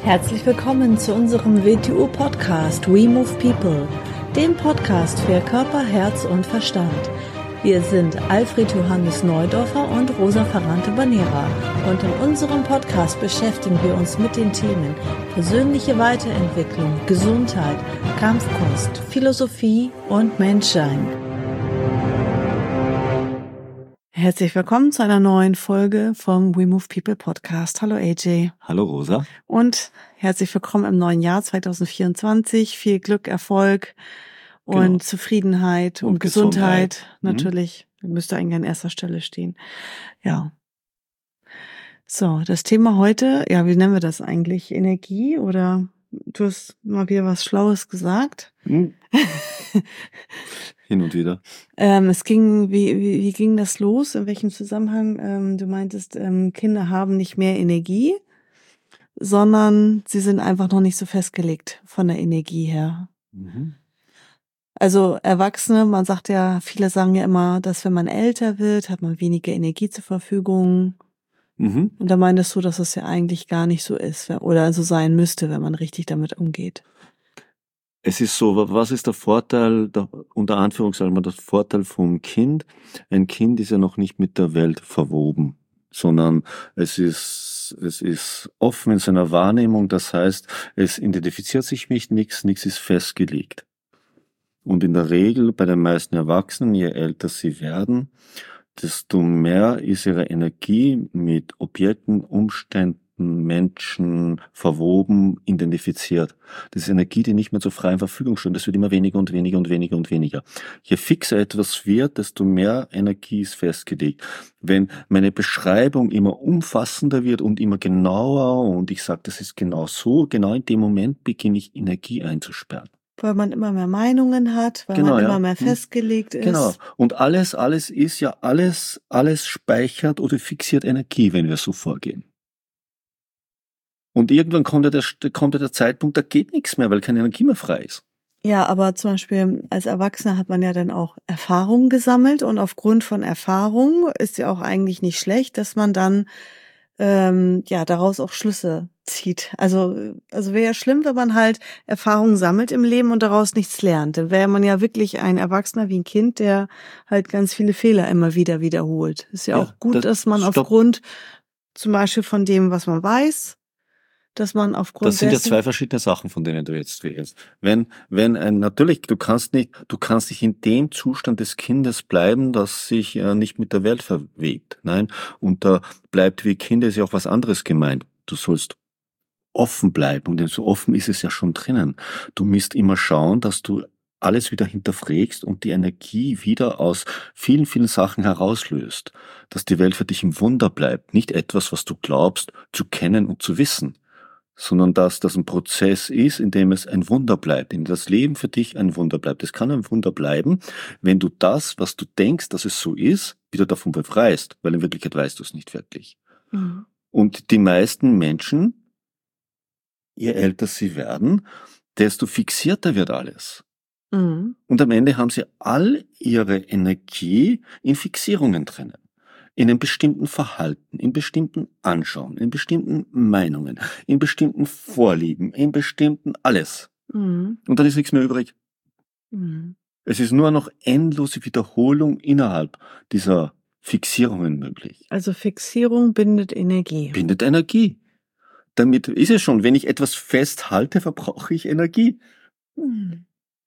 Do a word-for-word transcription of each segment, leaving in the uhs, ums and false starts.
Herzlich willkommen zu unserem W T U-Podcast We Move People, dem Podcast für Körper, Herz und Verstand. Wir sind Alfred Johannes Neudorfer und Rosa Ferrante-Banera und in unserem Podcast beschäftigen wir uns mit den Themen persönliche Weiterentwicklung, Gesundheit, Kampfkunst, Philosophie und Menschsein. Herzlich willkommen zu einer neuen Folge vom We Move People Podcast. Hallo A J. Hallo Rosa. Und herzlich willkommen im neuen Jahr zwanzig vierundzwanzig. Viel Glück, Erfolg und genau. Zufriedenheit und, und Gesundheit. Gesundheit. Natürlich, mhm. müsste eigentlich an erster Stelle stehen. Ja. So, das Thema heute, ja, wie nennen wir das eigentlich? Energie oder du hast mal wieder was Schlaues gesagt? Mhm. Hin und wieder. Ähm, es ging, wie, wie, wie ging das los? In welchem Zusammenhang? Ähm, du meintest, ähm, Kinder haben nicht mehr Energie, sondern sie sind einfach noch nicht so festgelegt von der Energie her. Mhm. Also Erwachsene, man sagt ja, viele sagen ja immer, dass wenn man älter wird, hat man weniger Energie zur Verfügung. Mhm. Und da meintest du, dass es ja eigentlich gar nicht so ist oder so sein müsste, wenn man richtig damit umgeht. Es ist so, was ist der Vorteil, der, unter Anführungszeichen, der Vorteil vom Kind? Ein Kind ist ja noch nicht mit der Welt verwoben, sondern es ist, es ist offen in seiner Wahrnehmung, das heißt, es identifiziert sich mit nichts, nichts ist festgelegt. Und in der Regel bei den meisten Erwachsenen, je älter sie werden, desto mehr ist ihre Energie mit Objekten, Umständen, Menschen verwoben, identifiziert. Das ist Energie, die nicht mehr zur freien Verfügung steht. Das wird immer weniger und weniger und weniger und weniger. Je fixer etwas wird, desto mehr Energie ist festgelegt. Wenn meine Beschreibung immer umfassender wird und immer genauer und ich sage, das ist genau so, genau in dem Moment beginne ich Energie einzusperren. Weil man immer mehr Meinungen hat, weil genau, man immer ja. mehr festgelegt ist. Genau. Und alles, alles ist ja, alles, alles speichert oder fixiert Energie, wenn wir so vorgehen. Und irgendwann kommt ja, der, kommt ja der Zeitpunkt, da geht nichts mehr, weil keine Energie mehr frei ist. Ja, aber zum Beispiel als Erwachsener hat man ja dann auch Erfahrungen gesammelt und aufgrund von Erfahrungen ist ja auch eigentlich nicht schlecht, dass man dann ähm, ja daraus auch Schlüsse zieht. Also also wäre ja schlimm, wenn man halt Erfahrungen sammelt im Leben und daraus nichts lernt. Dann wäre man ja wirklich ein Erwachsener wie ein Kind, der halt ganz viele Fehler immer wieder wiederholt. Ist ja, ja auch gut, das, dass man stopp. aufgrund zum Beispiel von dem, was man weiß, dass man aufgrund Das sind ja zwei verschiedene Sachen, von denen du jetzt redest. Wenn, wenn ein, natürlich, du kannst nicht, du kannst nicht in dem Zustand des Kindes bleiben, das sich äh, nicht mit der Welt verwebt. Nein. Und da bleibt wie Kind ist ja auch was anderes gemeint. Du sollst offen bleiben. Und so offen ist es ja schon drinnen. Du musst immer schauen, dass du alles wieder hinterfragst und die Energie wieder aus vielen, vielen Sachen herauslöst. Dass die Welt für dich im Wunder bleibt. Nicht etwas, was du glaubst, zu kennen und zu wissen, sondern dass das ein Prozess ist, in dem es ein Wunder bleibt, in dem das Leben für dich ein Wunder bleibt. Es kann ein Wunder bleiben, wenn du das, was du denkst, dass es so ist, wieder davon befreist, weil in Wirklichkeit weißt du es nicht wirklich. Mhm. Und die meisten Menschen, je älter sie werden, desto fixierter wird alles. Mhm. Und am Ende haben sie all ihre Energie in Fixierungen drinnen. In einem bestimmten Verhalten, in bestimmten Anschauen, in bestimmten Meinungen, in bestimmten Vorlieben, in bestimmten alles. Mhm. Und dann ist nichts mehr übrig. Mhm. Es ist nur noch endlose Wiederholung innerhalb dieser Fixierungen möglich. Also Fixierung bindet Energie. Bindet Energie. Damit ist es schon, wenn ich etwas festhalte, verbrauche ich Energie. Mhm.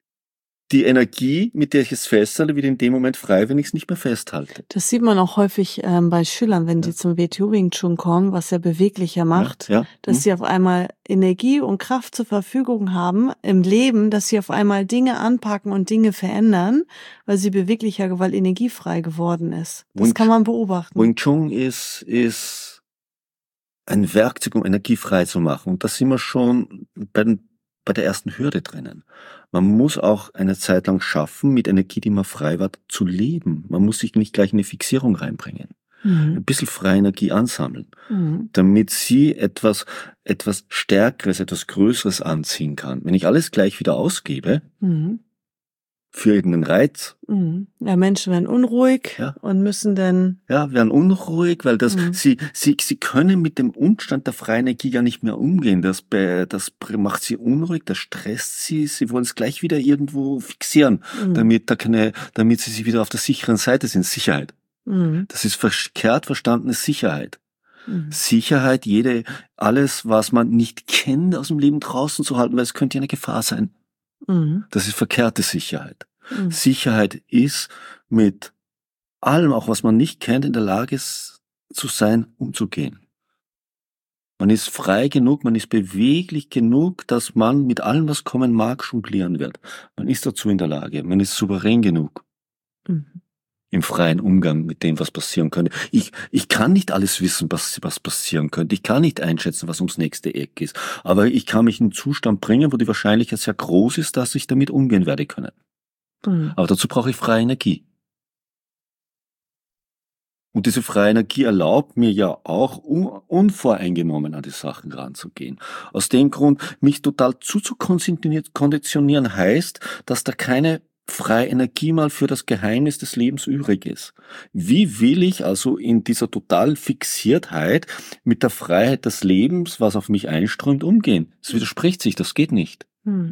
Die Energie, mit der ich es festhalte, wird in dem Moment frei, wenn ich es nicht mehr festhalte. Das sieht man auch häufig ähm, bei Schülern, wenn ja. die zum W T U Wing Chun kommen, was ja beweglicher macht, ja, ja. dass hm. sie auf einmal Energie und Kraft zur Verfügung haben im Leben, dass sie auf einmal Dinge anpacken und Dinge verändern, weil sie beweglicher, weil energiefrei geworden ist. Das Wing, kann man beobachten. Wing Chun ist, ist ein Werkzeug, um Energie frei zu machen. Und da sind wir schon bei den bei der ersten Hürde drinnen. Man muss auch eine Zeit lang schaffen, mit Energie, die man frei war, zu leben. Man muss sich nicht gleich in eine Fixierung reinbringen. Mhm. Ein bisschen freie Energie ansammeln, mhm. damit sie etwas, etwas Stärkeres, etwas Größeres anziehen kann. Wenn ich alles gleich wieder ausgebe, mhm. für irgendeinen Reiz. Mhm. Ja, Menschen werden unruhig Ja. und müssen dann. Ja, werden unruhig, weil das, Mhm. sie, sie, sie können mit dem Umstand der freien Energie ja nicht mehr umgehen. Das, be- das macht sie unruhig, das stresst sie. Sie wollen es gleich wieder irgendwo fixieren, Mhm. damit da keine, damit sie sich wieder auf der sicheren Seite sind. Sicherheit. Mhm. Das ist verkehrt verstandene Sicherheit. Mhm. Sicherheit, jede, alles, was man nicht kennt, aus dem Leben draußen zu halten, weil es könnte ja eine Gefahr sein. Mhm. Das ist verkehrte Sicherheit. Mhm. Sicherheit ist mit allem, auch was man nicht kennt, in der Lage ist, zu sein, umzugehen. Man ist frei genug, man ist beweglich genug, dass man mit allem, was kommen mag, jonglieren wird. Man ist dazu in der Lage, man ist souverän genug Mhm. im freien Umgang mit dem, was passieren könnte. Ich, ich kann nicht alles wissen, was, was passieren könnte. Ich kann nicht einschätzen, was ums nächste Eck ist. Aber ich kann mich in einen Zustand bringen, wo die Wahrscheinlichkeit sehr groß ist, dass ich damit umgehen werde können. Mhm. Aber dazu brauche ich freie Energie. Und diese freie Energie erlaubt mir ja auch, un- unvoreingenommen an die Sachen ranzugehen. Aus dem Grund, mich total zuzukonditionieren heißt, dass da keine freie Energie mal für das Geheimnis des Lebens übrig ist. Wie will ich also in dieser total Fixiertheit mit der Freiheit des Lebens, was auf mich einströmt, umgehen? Das widerspricht sich, das geht nicht. Mhm.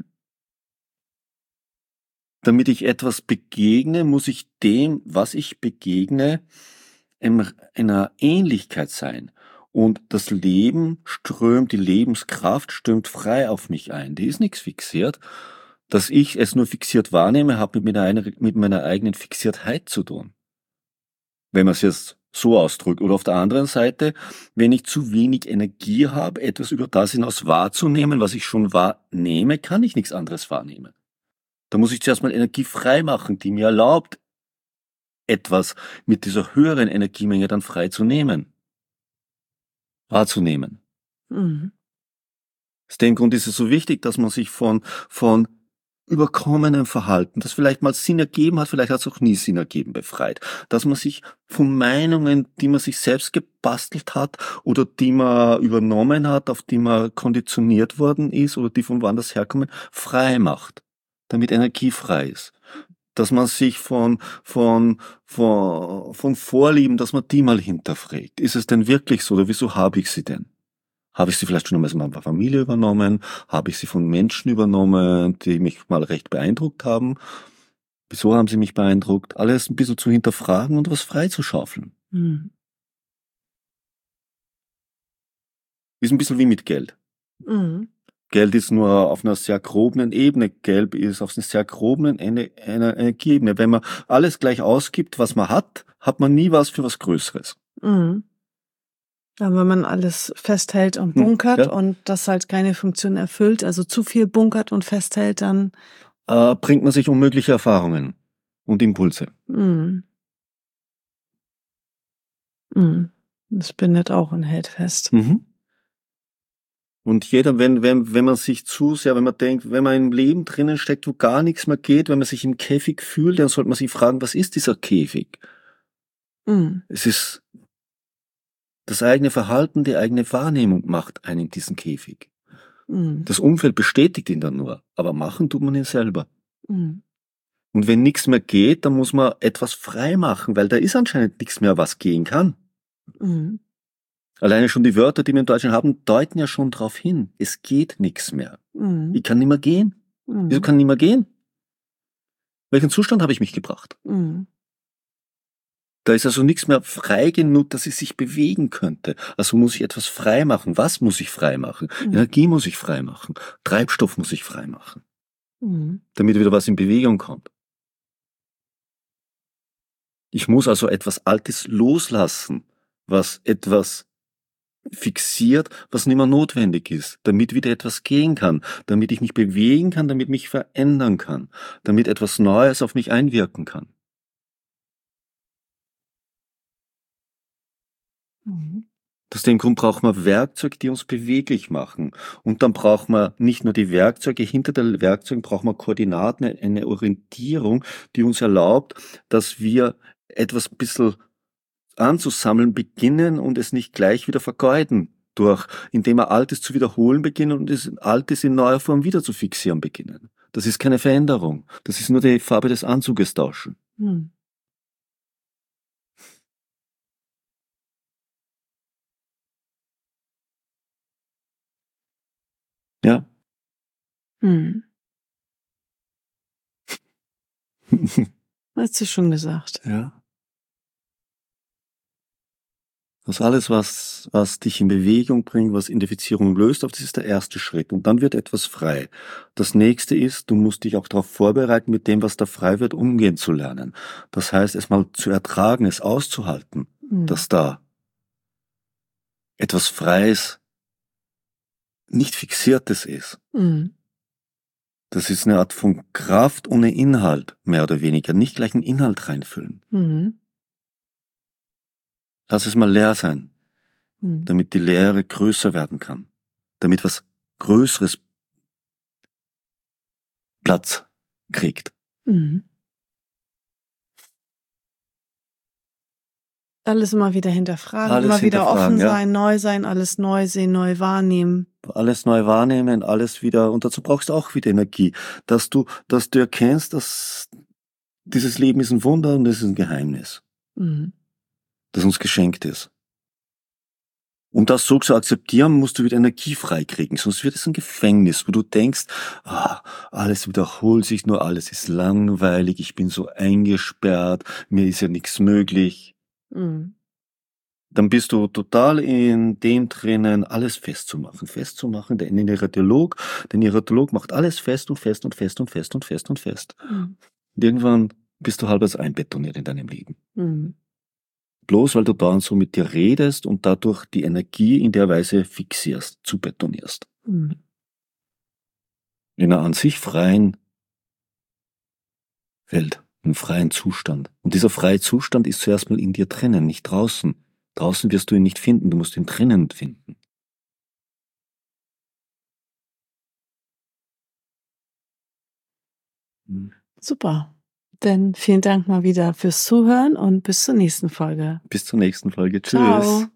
Damit ich etwas begegne, muss ich dem, was ich begegne, in einer Ähnlichkeit sein. Und das Leben strömt, die Lebenskraft strömt frei auf mich ein. Die ist nichts fixiert. Dass ich es nur fixiert wahrnehme, hat mit meiner, mit meiner eigenen Fixiertheit zu tun. Wenn man es jetzt so ausdrückt. Oder auf der anderen Seite, wenn ich zu wenig Energie habe, etwas über das hinaus wahrzunehmen, was ich schon wahrnehme, kann ich nichts anderes wahrnehmen. Da muss ich zuerst mal Energie frei machen, die mir erlaubt, etwas mit dieser höheren Energiemenge dann frei zu nehmen, wahrzunehmen. Mhm. Aus dem Grund ist es so wichtig, dass man sich von, von überkommenem Verhalten, das vielleicht mal Sinn ergeben hat, vielleicht hat es auch nie Sinn ergeben, befreit. Dass man sich von Meinungen, die man sich selbst gebastelt hat oder die man übernommen hat, auf die man konditioniert worden ist oder die von woanders herkommen, frei macht, damit Energie frei ist. Dass man sich von, von, von, von Vorlieben, dass man die mal hinterfragt. Ist es denn wirklich so oder wieso habe ich sie denn? Habe ich sie vielleicht schon einmal aus meiner Familie übernommen? Habe ich sie von Menschen übernommen, die mich mal recht beeindruckt haben? Wieso haben sie mich beeindruckt? Alles ein bisschen zu hinterfragen und was freizuschaufeln. Mhm. Ist ein bisschen wie mit Geld. Mhm. Geld ist nur auf einer sehr groben Ebene. Geld ist auf einer sehr groben Ene- einer Energieebene. Wenn man alles gleich ausgibt, was man hat, hat man nie was für was Größeres. Mhm. Ja, wenn man alles festhält und Hm, bunkert ja. und das halt keine Funktion erfüllt, also zu viel bunkert und festhält, dann. Äh, bringt man sich unmögliche Erfahrungen und Impulse. Mhm. Mhm. Das bindet auch und hält fest. Mhm. Und jeder, wenn, wenn, wenn man sich zu sehr, wenn man denkt, wenn man im Leben drinnen steckt, wo gar nichts mehr geht, wenn man sich im Käfig fühlt, dann sollte man sich fragen, was ist dieser Käfig? Mhm. Es ist das eigene Verhalten, die eigene Wahrnehmung macht einen in diesen Käfig. Mhm. Das Umfeld bestätigt ihn dann nur, aber machen tut man ihn selber. Mhm. Und wenn nichts mehr geht, dann muss man etwas frei machen, weil da ist anscheinend nichts mehr, was gehen kann. Mhm. Alleine schon die Wörter, die wir in Deutschland haben, deuten ja schon darauf hin. Es geht nichts mehr. Mhm. Ich kann nicht mehr gehen. Mhm. Wieso kann ich nicht mehr gehen? Welchen Zustand habe ich mich gebracht? Mhm. Da ist also nichts mehr frei genug, dass es sich bewegen könnte. Also muss ich etwas frei machen. Was muss ich frei machen? Mhm. Energie muss ich frei machen. Treibstoff muss ich frei machen, Mhm. damit wieder was in Bewegung kommt. Ich muss also etwas Altes loslassen, was etwas fixiert, was nicht mehr notwendig ist, damit wieder etwas gehen kann, damit ich mich bewegen kann, damit mich verändern kann, damit etwas Neues auf mich einwirken kann. Mhm. Aus dem Grund braucht man Werkzeuge, die uns beweglich machen. Und dann braucht man nicht nur die Werkzeuge, hinter den Werkzeugen braucht man Koordinaten, eine Orientierung, die uns erlaubt, dass wir etwas ein bisschen anzusammeln beginnen und es nicht gleich wieder vergeuden, durch, indem wir Altes zu wiederholen beginnen und das Altes in neuer Form wieder zu fixieren beginnen. Das ist keine Veränderung. Das ist nur die Farbe des Anzuges tauschen. Hm. Ja. Hm. Hast du schon gesagt. Ja. Das alles, was, was dich in Bewegung bringt, was Identifizierung löst, das ist der erste Schritt. Und dann wird etwas frei. Das nächste ist, du musst dich auch darauf vorbereiten, mit dem, was da frei wird, umgehen zu lernen. Das heißt, es mal zu ertragen, es auszuhalten, Hm. dass da etwas Freies, nicht Fixiertes ist. Hm. Das ist eine Art von Kraft ohne Inhalt, mehr oder weniger. Nicht gleich einen Inhalt reinfüllen. Hm. Lass es mal leer sein, Hm. damit die Leere größer werden kann. Damit was Größeres Platz kriegt. Hm. Alles immer wieder hinterfragen, Alles immer wieder hinterfragen, offen ja. sein, neu sein, alles neu sehen, neu wahrnehmen. Alles neu wahrnehmen, alles wieder, und dazu brauchst du auch wieder Energie, dass du, dass du erkennst, dass dieses Leben ist ein Wunder und es ist ein Geheimnis, Hm. das uns geschenkt ist. Um das so zu akzeptieren, musst du wieder Energie freikriegen, sonst wird es ein Gefängnis, wo du denkst, ah, alles wiederholt sich nur, alles ist langweilig, ich bin so eingesperrt, mir ist ja nichts möglich. Hm. Dann bist du total in dem drinnen, alles festzumachen, festzumachen. Der Radiolog, der Radiolog macht alles fest und fest und fest und fest und fest und fest. Hm. Und irgendwann bist du halbwegs einbetoniert in deinem Leben. Hm. Bloß weil du dauernd so mit dir redest und dadurch die Energie in der Weise fixierst, zubetonierst. Hm. In einer an sich freien Welt, einem freien Zustand. Und dieser freie Zustand ist zuerst mal in dir drinnen, nicht draußen. Draußen wirst du ihn nicht finden, du musst ihn drinnen finden. Hm. Super. Dann vielen Dank mal wieder fürs Zuhören und bis zur nächsten Folge. Bis zur nächsten Folge. Tschüss. Ciao.